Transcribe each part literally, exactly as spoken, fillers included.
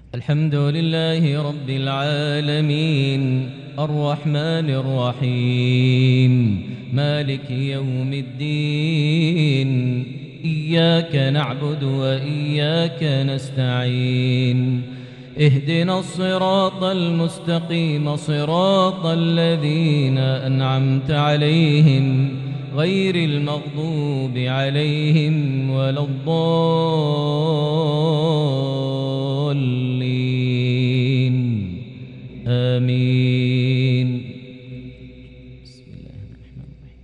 الحمد لله رب العالمين الرحمن الرحيم مالك يوم الدين إياك نعبد وإياك نستعين اهدنا الصراط المستقيم صراط الذين أنعمت عليهم غير المغضوب عليهم ولا الضالين آمين. بسم الله الرحمن الرحيم.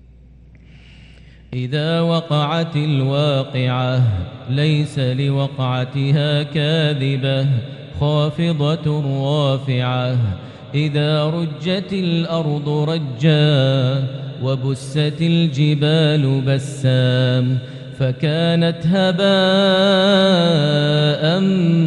إذا وقعت الواقعة ليس لوقعتها كاذبة خافضة رافعة إذا رجت الأرض رجا وبست الجبال بسام فكانت هباء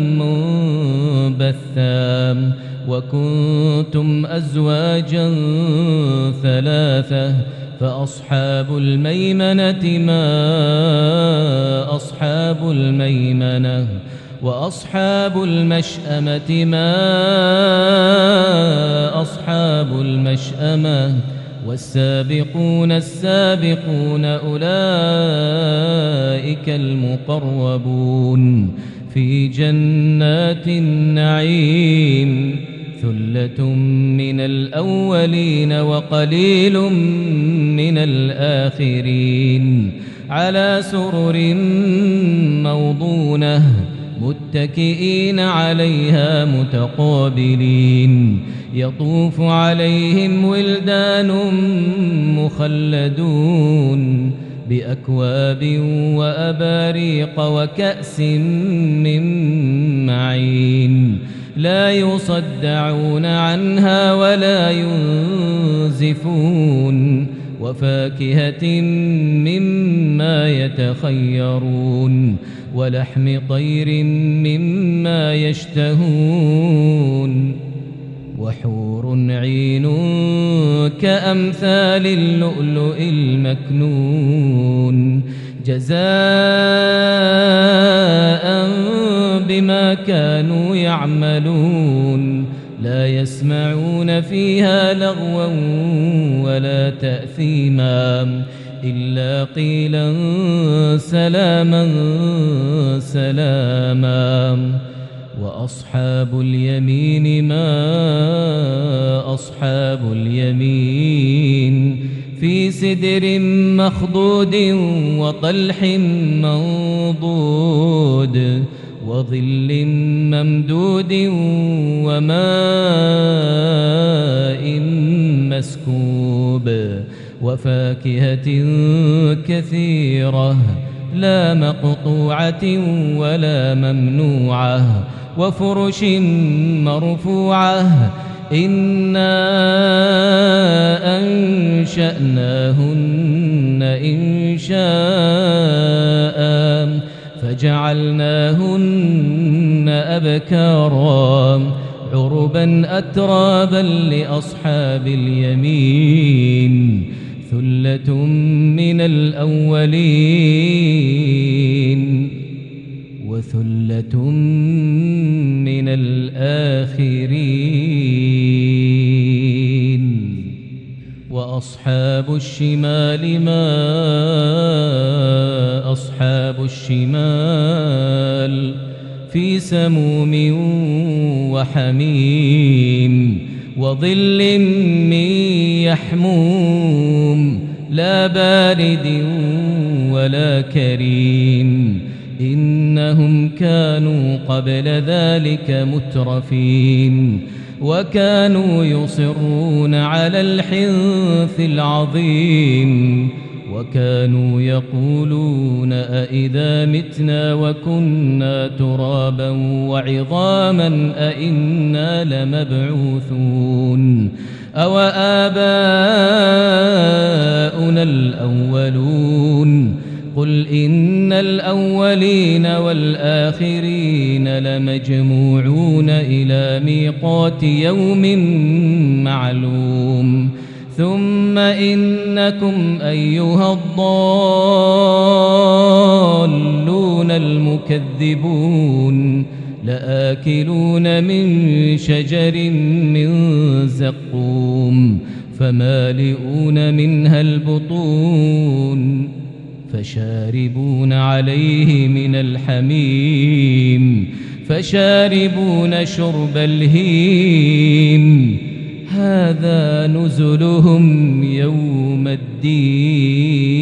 منبثا وكنتم أزواجا ثلاثة فأصحاب الميمنة ما أصحاب الميمنة وأصحاب المشأمة ما أصحاب المشأمة والسابقون السابقون أولئك المقربون في جنات النعيم ثلة من الأولين وقليل من الآخرين على سرر موضونة متكئين عليها متقابلين يطوف عليهم ولدان مخلدون بأكواب وأباريق وكأس من معين لا يصدعون عنها ولا ينزفون وفاكهة مما يتخيرون ولحم طير مما يشتهون وحور عين كأمثال اللؤلؤ المكنون جزاء بما كانوا يعملون لا يسمعون فيها لغوا ولا تأثيما إلا قيلا سلاما سلاما وأصحاب اليمين ما أصحاب اليمين في سدر مخضود وطلح منضود وظل ممدود وماء مسكوب وفاكهة كثيرة لا مقطوعة ولا ممنوعة وفرش مرفوعة إنا أنشأناهن إنشاء فجعلناهن أبكارا عربا أترابا لأصحاب اليمين ثلة من الأولين وثلة من الآخرين وأصحاب الشمال ما أصحاب الشمال في سموم وحميم وظل من يحموم لا بارد ولا كريم إنهم كانوا قبل ذلك مترفين وكانوا يصرون على الحنث العظيم وكانوا يقولون أئذا متنا وكنا ترابا وعظاما أئنا لمبعوثون أو آباؤنا الأولون قل إن الأولين والآخرين لمجموعون إلى ميقات يوم معلوم ثم إنكم أيها الضالون المكذبون لآكلون من شجر من زقوم فمالئون منها البطون فشاربون عليه من الحميم فشاربون شرب الهيم هذا نزلهم يوم الدين.